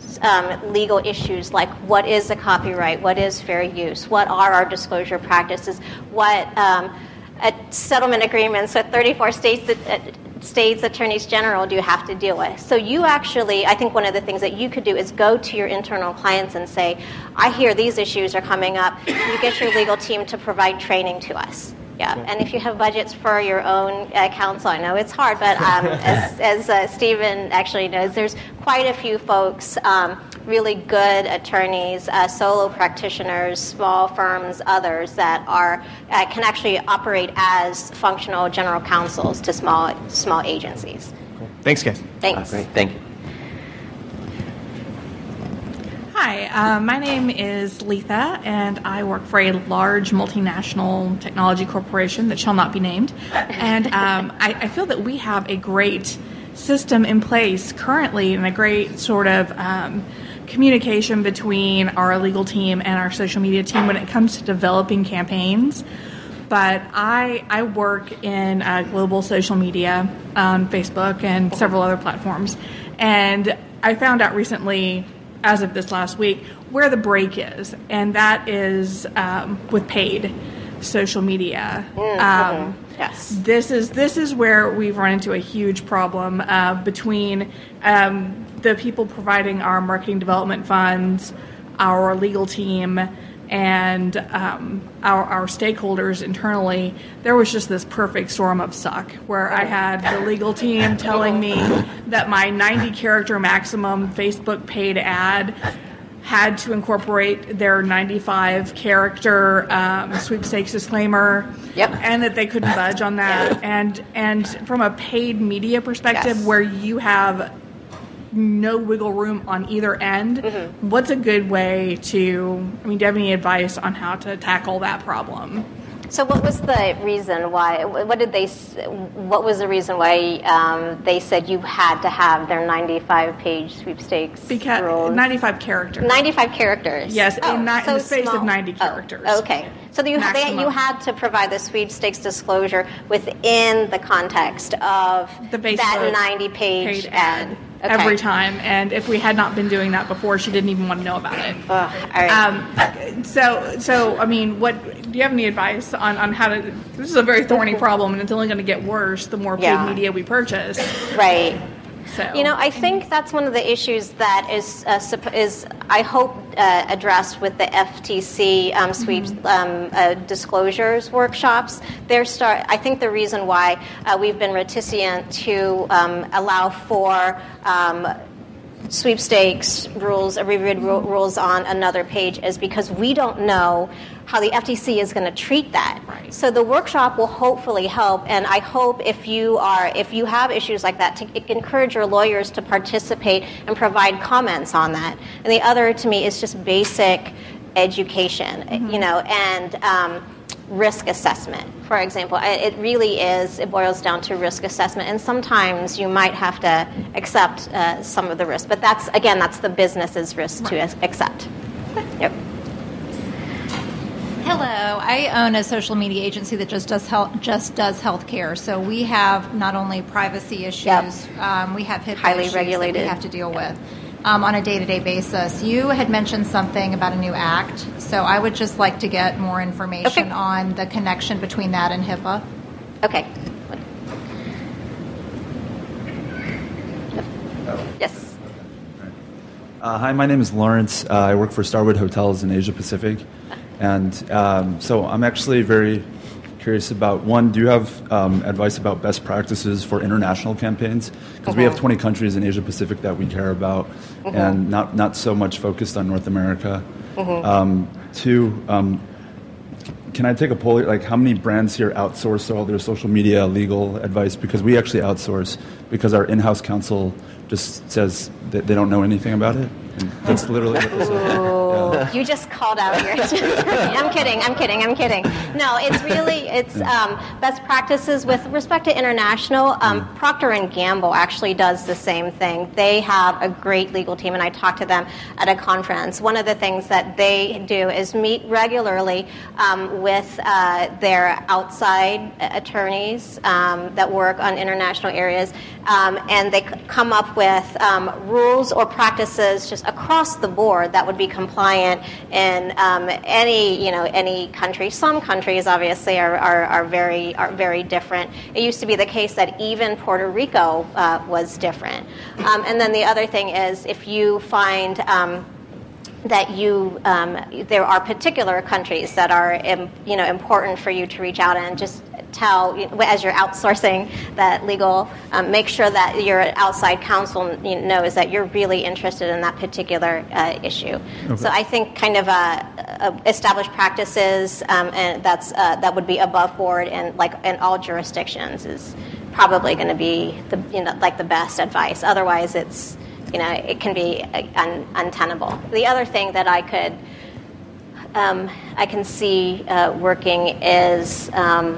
um, legal issues, like what is a copyright, what is fair use, what are our disclosure practices, what um, uh, settlement agreements with thirty-four states that, uh, states attorneys general do you have to deal with. So you actually, I think one of the things that you could do is go to your internal clients and say, I hear these issues are coming up. You get your legal team to provide training to us. Yeah, and if you have budgets for your own uh, counsel, I know it's hard, but um, as, as uh, Stephen actually knows, there's quite a few folks, um, really good attorneys, uh, solo practitioners, small firms, others that are uh, can actually operate as functional general counsels to small small agencies. Cool. Thanks, guys. Thanks. Uh, great, thank you. Hi, uh, my name is Letha, and I work for a large multinational technology corporation that shall not be named. And um, I, I feel that we have a great system in place currently, and a great sort of um, communication between our legal team and our social media team when it comes to developing campaigns. But I I work in uh, global social media on Facebook and several other platforms, and I found out recently, as of this last week, where the break is, and that is um, with paid social media. Mm-hmm. Um, yes, this is this is where we've run into a huge problem uh, between um, the people providing our marketing development funds, our legal team, and um, our, our stakeholders internally. There was just this perfect storm of suck, where I had the legal team telling me that my ninety character maximum Facebook paid ad had to incorporate their ninety-five character um, sweepstakes disclaimer, yep. and that they couldn't budge on that. And and from a paid media perspective, yes. where you have no wiggle room on either end, mm-hmm. what's a good way to, I mean, do you have any advice on how to tackle that problem? So what was the reason why, what did they, what was the reason why um, they said you had to have their ninety-five page sweepstakes because rules? ninety-five characters. ninety-five characters? Yes, oh, in, ni- so in the space small. of ninety characters. Oh, okay. So you, they, you had to provide the sweepstakes disclosure within the context of the that ninety page ad. Okay. every time. And if we had not been doing that before, she didn't even want to know about it. Ugh, all right. Um, so, so I mean, what do you have any advice on, on how to? This is a very thorny problem, and it's only going to get worse the more paid Yeah. media we purchase. Right. So, You know, I think that's one of the issues that is, uh, supp- is I hope, uh, addressed with the F T C um, sweeps um, uh, disclosures workshops. They're start. I think the reason why uh, we've been reticent to um, allow for um, sweepstakes rules, uh, reviewed ru- rules on another page is because we don't know how the F T C is going to treat that. Right. So the workshop will hopefully help, and I hope if you are, if you have issues like that, to encourage your lawyers to participate and provide comments on that. And the other, to me, is just basic education, mm-hmm. you know, and um, risk assessment. For example, it really is, it boils down to risk assessment, and sometimes you might have to accept uh, some of the risk, but that's, again, that's the business's risk right. to accept. Yep. Hello, I own a social media agency that just does health, just does healthcare. So we have not only privacy issues, yep. um, we have HIPAA highly issues regulated that we have to deal with um, on a day-to-day basis. You had mentioned something about a new act, so I would just like to get more information okay. on the connection between that and HIPAA. Okay. Yes. Uh, hi, my name is Lawrence. Uh, I work for Starwood Hotels in Asia Pacific. And um, so I'm actually very curious about, one, do you have um, advice about best practices for international campaigns? Because mm-hmm. we have twenty countries in Asia Pacific that we care about, mm-hmm. and not, not so much focused on North America. Mm-hmm. Um, two, um, can I take a poll? Like, how many brands here outsource all their social media legal advice? Because we actually outsource because our in-house counsel just says that they don't know anything about it. And that's literally what they say. Yeah. You just called out your. I'm kidding. I'm kidding. I'm kidding. No, it's really it's um, best practices with respect to international. Um, Procter and Gamble actually does the same thing. They have a great legal team, and I talked to them at a conference. One of the things that they do is meet regularly um, with uh, their outside attorneys um, that work on international areas, um, and they c- come up with um, rules or practices just across the board that would be compliant in um, any, you know, any country. Some countries obviously are, are, are very are very different. It used to be the case that even Puerto Rico uh, was different. Um, and then the other thing is if you find um, that you um, there are particular countries that are im, you know important for you to reach out and just tell, as you're outsourcing that legal, um, make sure that your outside counsel knows that you're really interested in that particular uh, issue. Okay. So I think kind of uh, uh, established practices um, and that's uh, that would be above board and like in all jurisdictions is probably going to be the you know like the best advice. Otherwise, it's you know it can be un- untenable. The other thing that I could um, I can see uh, working is. Um,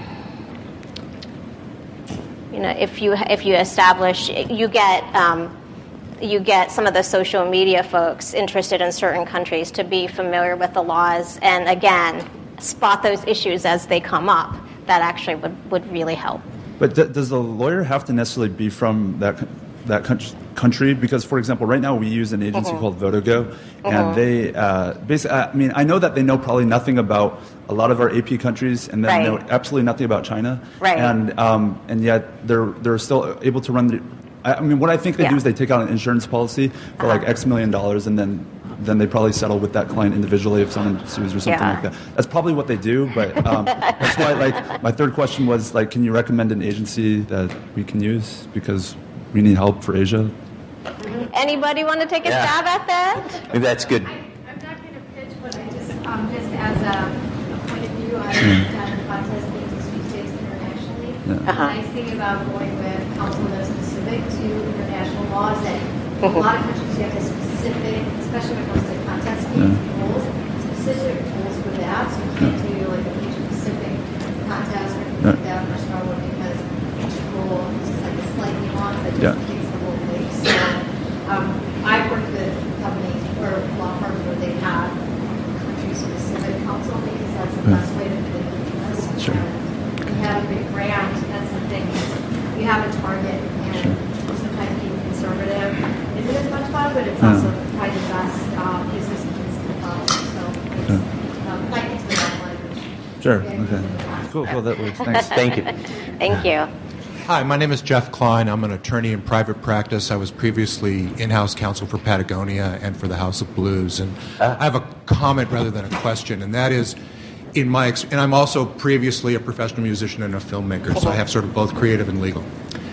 You know, if you if you establish, you get um, you get some of the social media folks interested in certain countries to be familiar with the laws, and again, spot those issues as they come up. That actually would, would really help. But th- does the lawyer have to necessarily be from that that country? Because, for example, right now we use an agency mm-hmm. called Votogo, mm-hmm. and they uh, basically, I mean, I know that they know probably nothing about a lot of our A P countries, and then right. know absolutely nothing about China, right? And um, and yet they're they're still able to run the. I mean, what I think they yeah. do is they take out an insurance policy for uh-huh. like X million dollars, and then then they probably settle with that client individually if someone sues or something yeah. like that. That's probably what they do, but um, that's why. Like, my third question was like, can you recommend an agency that we can use because we need help for Asia? Anybody want to take a yeah. stab at that? Maybe that's good. I, I'm not going to pitch, but I just, um, just as a, a point of view, I've done contests in sweepstakes internationally. Yeah. Uh-huh. The nice thing about going with counsel that's specific to international laws that a lot of countries you have a specific, especially when it comes to contest Yeah. rules, specific rules for that. So you can't do like a Asia Pacific contest or anything Yeah. like that for Starwood because each rule is just like a slight nuance that just Yeah. takes the whole thing. So um, I've worked with companies or law firms where they have country-specific counsel because that's the Yeah. best way to do this. Sure. You have a big brand, that's the thing. You have a target, and Sure. sometimes being conservative Sure. Okay. Cool. Cool. That works. Thanks. Thank you. Thank you. Hi, my name is Jeff Klein. I'm an attorney in private practice. I was previously in-house counsel for Patagonia and for the House of Blues. And Ah. I have a comment rather than a question, and that is, in my ex- and I'm also previously a professional musician and a filmmaker, so I have sort of both creative and legal.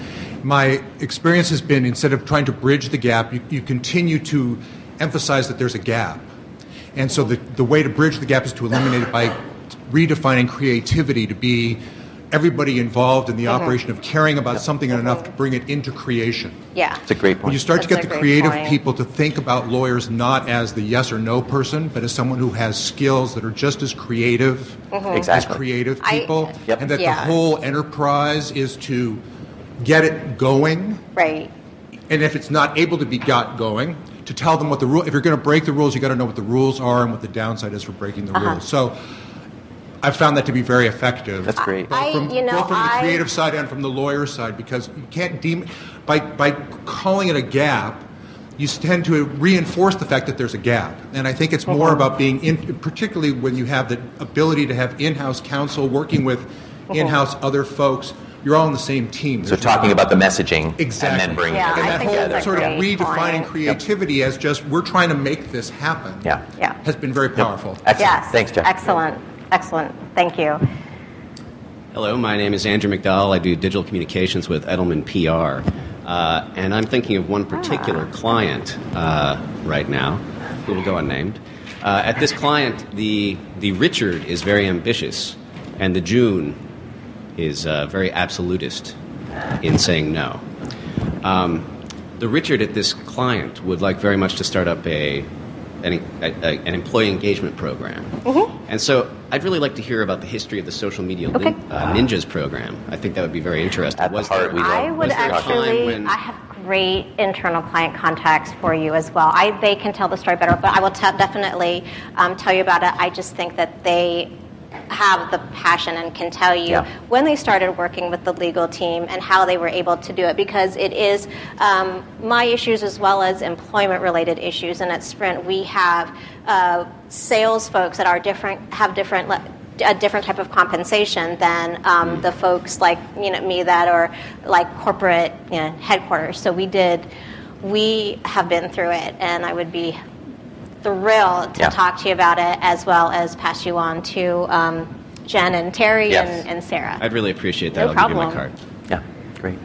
My experience has been, instead of trying to bridge the gap, you, you continue to emphasize that there's a gap. And so the, the way to bridge the gap is to eliminate it by redefining creativity to be everybody involved in the Mm-hmm. operation of caring about something enough to bring it into creation. Yeah. It's a great When point. you start That's to a get the great creative point. people to think about lawyers not as the yes or no person, but as someone who has skills that are just as creative as Exactly. creative I- people, Yep. and that Yeah. the whole enterprise is to get it going, Right. and if it's not able to be got going, to tell them what the rule. If you're going to break the rules, you got to know what the rules are and what the downside is for breaking the Uh-huh. rules. So, I've found that to be very effective. That's great. Both I- from, you know, both from I- the creative side and from the lawyer side, because you can't deem by by calling it a gap, you tend to reinforce the fact that there's a gap. And I think it's more Uh-huh. about being in, particularly when you have the ability to have in-house counsel working with Uh-huh. in-house other folks. You're all on the same team. So There's talking no- about the messaging Exactly. and then bringing Yeah, it and I that think whole that's a sort of great redefining point. creativity as just we're trying to make this happen Yeah. Yeah. has been very powerful. Excellent. Yes. Thanks, Jeff. Excellent. Excellent. Thank you. Hello, my name is Andrew McDowell. I do digital communications with Edelman P R. Uh, and I'm thinking of one particular client uh, right now, who will go unnamed. Uh, at this client, the, the Richard is very ambitious, and the June is uh, very absolutist in saying no. Um, the Richard at this client would like very much to start up a an, a, a, an employee engagement program. Mm-hmm. And so I'd really like to hear about the history of the Social Media Okay. nin- uh, Ninjas program. I think that would be very interesting. At the Was heart, there- we love- I would was there a time actually. when- I have great internal client contacts for you as well. I they can tell the story better, but I will te- definitely um, tell you about it. I just think that they have the passion and can tell you Yeah. when they started working with the legal team and how they were able to do it, because it is um, my issues as well as employment related issues. And at Sprint we have uh, sales folks that are different, have different le- a different type of compensation than um, the folks like you know me that are like corporate you know, headquarters. So we did, we have been through it, and I would be thrilled to Yeah. talk to you about it, as well as pass you on to um, Jen and Terry Yes. and, and Sarah. I'd really appreciate that. No I'll problem. give you my card. Yeah, great.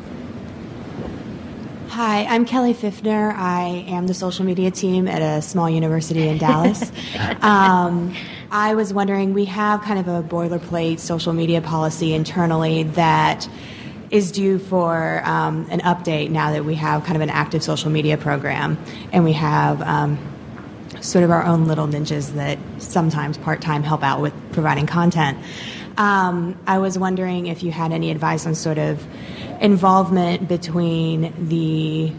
Hi, I'm Kelly Fiffner. I am the social media team at a small university in Dallas. um, I was wondering, we have kind of a boilerplate social media policy internally that is due for um, an update now that we have kind of an active social media program, and we have um, sort of our own little ninjas that sometimes part-time help out with providing content. Um, I was wondering if you had any advice on sort of involvement between the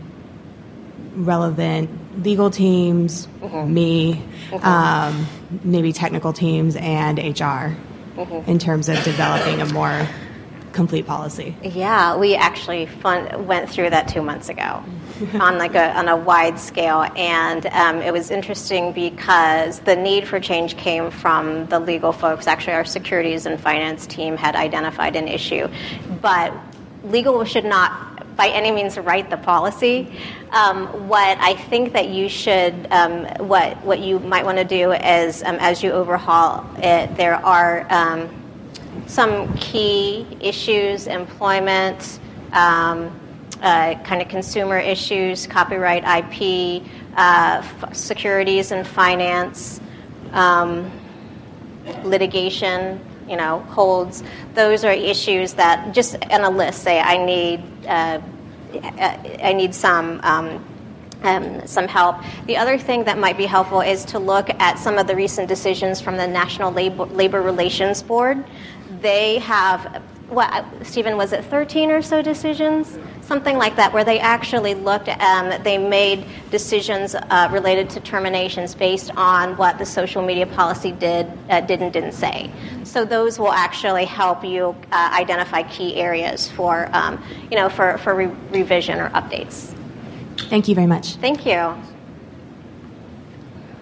relevant legal teams, Mm-hmm. me, um, maybe technical teams, and H R Mm-hmm. in terms of developing a more complete policy. Yeah, we actually fun, went through that two months ago on like a on a wide scale, and um, it was interesting because the need for change came from the legal folks. Actually, our securities and finance team had identified an issue, but legal should not by any means write the policy. Um, what I think that you should, um, what what you might want to do is um, as you overhaul it, there are um, some key issues: employment, um, uh, kind of consumer issues, copyright, I P, uh, f- securities and finance, um, litigation. You know, holds. Those are issues that just on a list say I need. Uh, I need some. Um, Um, some help. The other thing that might be helpful is to look at some of the recent decisions from the National Labor, Labor Relations Board. They have, what, Stephen, was it thirteen or so decisions? Something like that, where they actually looked at, um, they made decisions uh, related to terminations based on what the social media policy did, uh, did and didn't say. So those will actually help you uh, identify key areas for, um, you know, for, for re- revision or updates. Thank you very much. Thank you.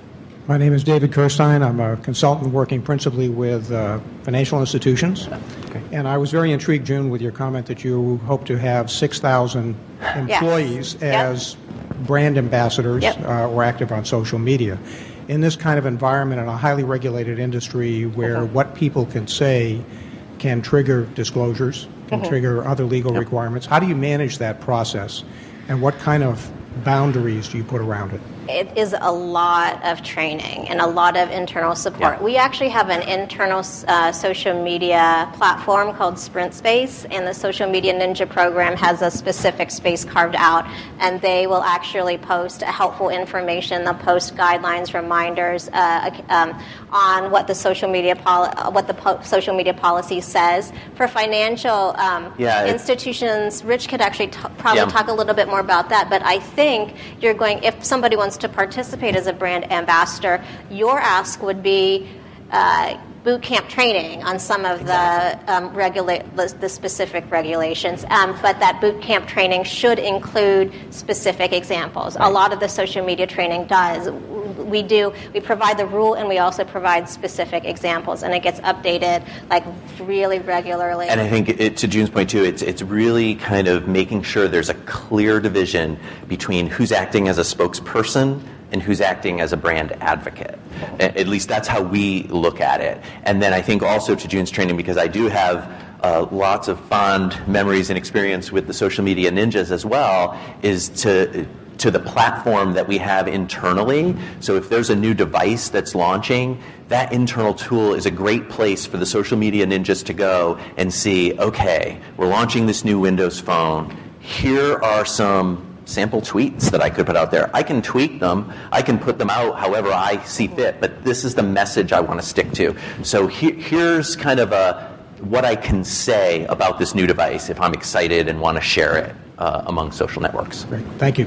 My name is David Kirstein. I'm a consultant working principally with uh, financial institutions. Okay. And I was very intrigued, June, with your comment that you hope to have six thousand employees yes. as yep. brand ambassadors yep. uh, or active on social media. In this kind of environment, in a highly regulated industry where mm-hmm. what people can say can trigger disclosures, can mm-hmm. trigger other legal yep. requirements, how do you manage that process? And what kind of boundaries do you put around it? It is a lot of training and a lot of internal support. Yeah. We actually have an internal uh, social media platform called Sprint Space, and the Social Media Ninja program has a specific space carved out, and they will actually post helpful information. They'll post guidelines, reminders uh, um, on what the social media poli- what the po- social media policy says. For financial um, yeah, institutions, Rich could actually t- probably yeah. talk a little bit more about that, but I think you're going, if somebody wants to participate as a brand ambassador, your ask would be uh, boot camp training on some of exactly. the um, regula- the specific regulations. Um, but that boot camp training should include specific examples. Right. A lot of the social media training does. We do. We provide the rule, and we also provide specific examples, and it gets updated like really regularly. And I think, it, to June's point too, it's it's really kind of making sure there's a clear division between who's acting as a spokesperson and who's acting as a brand advocate. At least that's how we look at it. And then I think also to June's training, because I do have uh, lots of fond memories and experience with the social media ninjas as well, is to to the platform that we have internally. So if there's a new device that's launching, that internal tool is a great place for the social media ninjas to go and see, okay, we're launching this new Windows phone. Here are some sample tweets that I could put out there. I can tweak them. I can put them out however I see fit, but this is the message I want to stick to. So he, here's kind of a what I can say about this new device if I'm excited and want to share it uh, among social networks. Great. Thank you.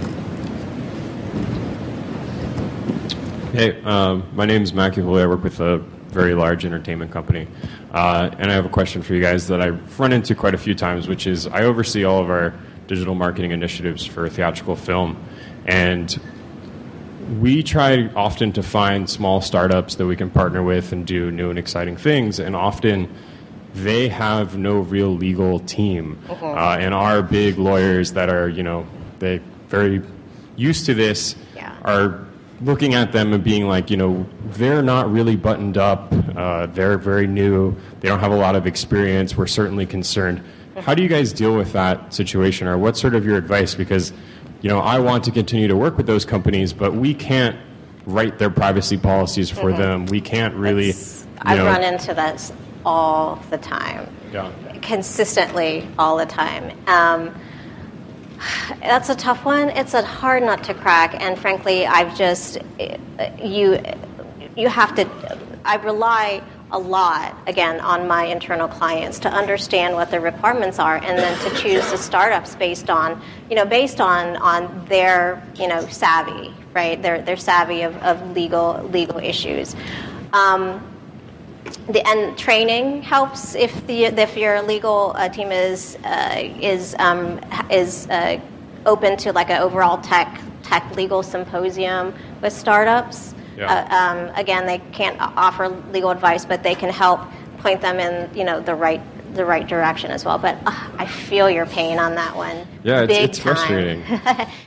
Hey, um, my name is Matthew Hooley. I work with a very large entertainment company. Uh, and I have a question for you guys that I've run into quite a few times, which is I oversee all of our digital marketing initiatives for theatrical film. And we try often to find small startups that we can partner with and do new and exciting things. And often they have no real legal team. Uh-huh. Uh, and our big lawyers that are, you know, they very used to this yeah. are looking at them and being like, you know, they're not really buttoned up. Uh, they're very new. They don't have a lot of experience. We're certainly concerned. How do you guys deal with that situation, or what's sort of your advice? Because, you know, I want to continue to work with those companies, but we can't write their privacy policies for mm-hmm. them. We can't really, it's, I know, run into this all the time. Yeah. Consistently all the time. Um, that's a tough one. It's a hard nut to crack, and frankly, I've just, you, you have to, I rely a lot, again, on my internal clients to understand what the requirements are, and then to choose the startups based on, you know, based on, on their, you know, savvy, right? Their their savvy of, of legal legal issues. Um, the and training helps if the if your legal uh, team is uh, is um, is uh, open to like an overall tech tech legal symposium with startups. Yeah. Uh, um, again, they can't offer legal advice, but they can help point them in, you know, the right the right direction as well. But uh, I feel your pain on that one. Yeah, it's, Big it's time. frustrating.